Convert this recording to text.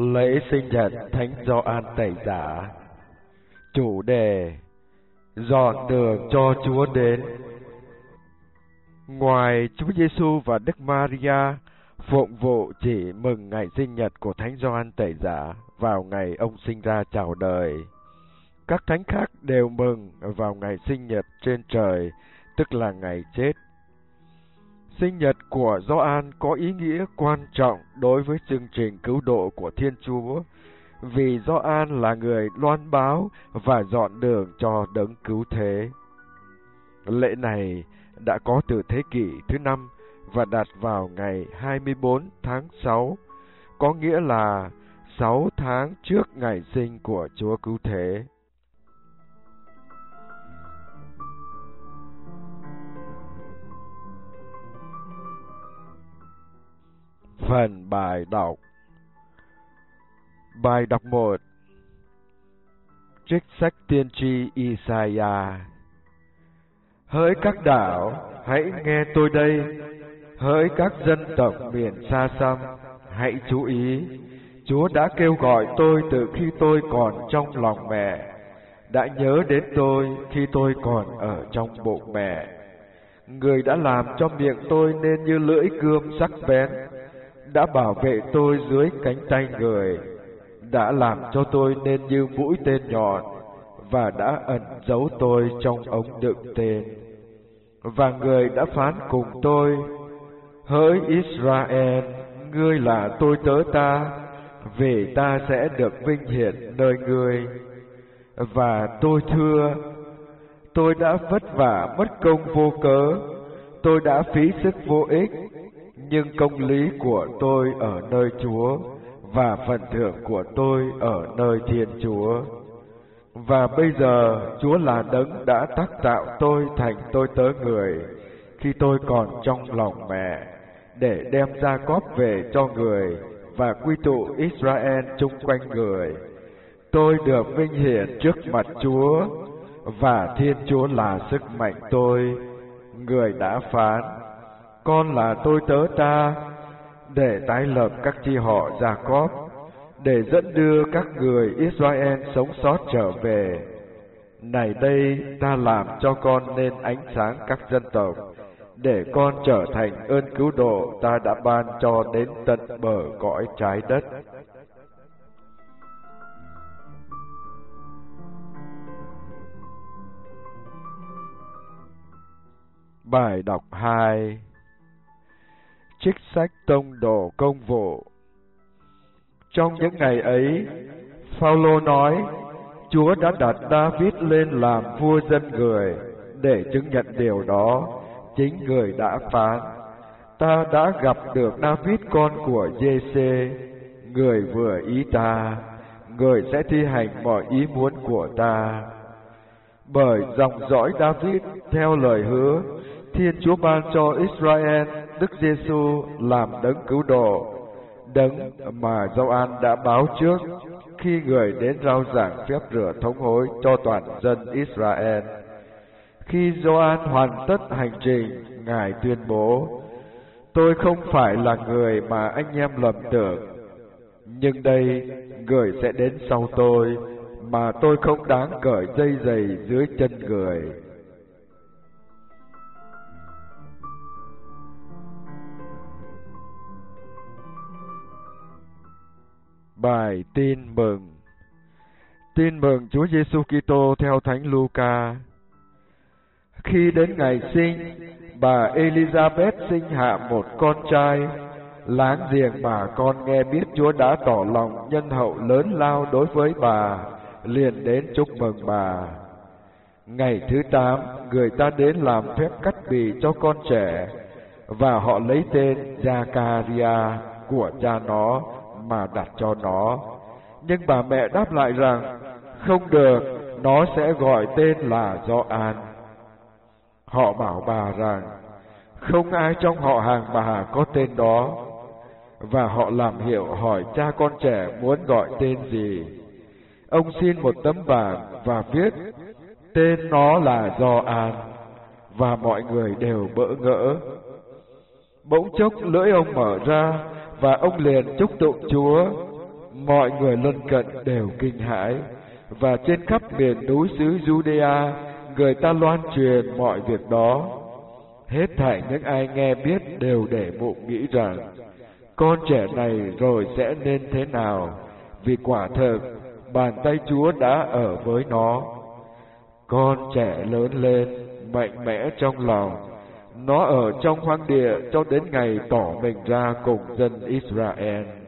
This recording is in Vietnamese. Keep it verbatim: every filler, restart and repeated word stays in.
Lễ sinh nhật Thánh Gioan Tẩy Giả. Chủ đề: dọn đường cho Chúa đến. Ngoài Chúa Giêsu và Đức Maria phụng vụ chỉ mừng ngày sinh nhật của Thánh Gioan Tẩy Giả vào ngày ông sinh ra chào đời, các thánh khác đều mừng vào ngày sinh nhật trên trời, tức là ngày chết. Sinh nhật của Gioan có ý nghĩa quan trọng đối với chương trình cứu độ của Thiên Chúa, vì Gioan là người loan báo và dọn đường cho đấng cứu thế. Lễ này đã có từ thế kỷ thứ năm và đặt vào ngày hai mươi bốn tháng sáu, có nghĩa là sáu tháng trước ngày sinh của Chúa Cứu Thế. Phần bài đọc. Bài đọc một. Trích sách tiên tri Isaiah. Hỡi các đảo, hãy nghe tôi đây. Hỡi các dân tộc miền xa xăm, hãy chú ý. Chúa đã kêu gọi tôi từ khi tôi còn trong lòng mẹ, đã nhớ đến tôi khi tôi còn ở trong bụng mẹ. Người đã làm cho miệng tôi nên như lưỡi cươm sắc bén, đã bảo vệ tôi dưới cánh tay người, đã làm cho tôi nên như mũi tên nhọn, và đã ẩn giấu tôi trong ống đựng tên. Và người đã phán cùng tôi: hỡi Israel, ngươi là tôi tớ ta, vì ta sẽ được vinh hiển nơi ngươi. Và tôi thưa: tôi đã vất vả mất công vô cớ, tôi đã phí sức vô ích, nhưng công lý của tôi ở nơi Chúa, và phần thưởng của tôi ở nơi Thiên Chúa. Và bây giờ Chúa là đấng đã tác tạo tôi thành tôi tớ người khi tôi còn trong lòng mẹ, để đem Gia Cốp về cho người và quy tụ Israel chung quanh người. Tôi được vinh hiển trước mặt Chúa, và Thiên Chúa là sức mạnh tôi. Người đã phán: con là tôi tớ ta, để tái lập các chi họ Gia Cốp, để dẫn đưa các người Israel sống sót trở về. Này đây, ta làm cho con nên ánh sáng các dân tộc, để con trở thành ơn cứu độ ta đã ban cho đến tận bờ cõi trái đất. Bài đọc hai. Trích sách Tông Đồ Công Vụ. Trong những ngày ấy, Phao-lô nói: Chúa đã đặt David lên làm vua dân người. Để chứng nhận điều đó, chính người đã phán: ta đã gặp được David con của Giê-xê, người vừa ý ta, người sẽ thi hành mọi ý muốn của ta. Bởi dòng dõi David theo lời hứa, Thiên Chúa ban cho Israel Đức Giêsu làm đấng cứu độ, đấng mà Gioan đã báo trước khi người đến rao giảng phép rửa thống hối cho toàn dân Israel. Khi Gioan hoàn tất hành trình, Ngài tuyên bố: tôi không phải là người mà anh em lầm tưởng, nhưng đây người sẽ đến sau tôi, mà tôi không đáng cởi dây giày dưới chân người. Bài tin mừng. Tin mừng Chúa Giêsu Kitô theo Thánh Luca. Khi đến ngày sinh, bà Elizabeth sinh hạ một con trai. Láng giềng bà con nghe biết Chúa đã tỏ lòng nhân hậu lớn lao đối với bà, liền đến chúc mừng bà. Ngày thứ tám, người ta đến làm phép cắt bì cho con trẻ, và họ lấy tên Gia-ca-ri-a của cha nó mà đặt cho nó. Nhưng bà mẹ đáp lại rằng: không được, nó sẽ gọi tên là Gioan. Họ bảo bà rằng: không ai trong họ hàng bà có tên đó. Và họ làm hiệu hỏi cha con trẻ muốn gọi tên gì. Ông xin một tấm bảng và viết: tên nó là Gioan. Và mọi người đều bỡ ngỡ. Bỗng chốc lưỡi ông mở ra, và ông liền chúc tụng Chúa. mọi người lân cận đều kinh hãi, và trên khắp miền núi xứ Judea, người ta loan truyền mọi việc đó. Hết thảy những ai nghe biết đều để bụng nghĩ rằng, con trẻ này rồi sẽ nên thế nào, vì quả thực, bàn tay Chúa đã ở với nó. Con trẻ lớn lên, mạnh mẽ trong lòng, nó ở trong hoang địa cho đến ngày tỏ mình ra cùng dân Israel.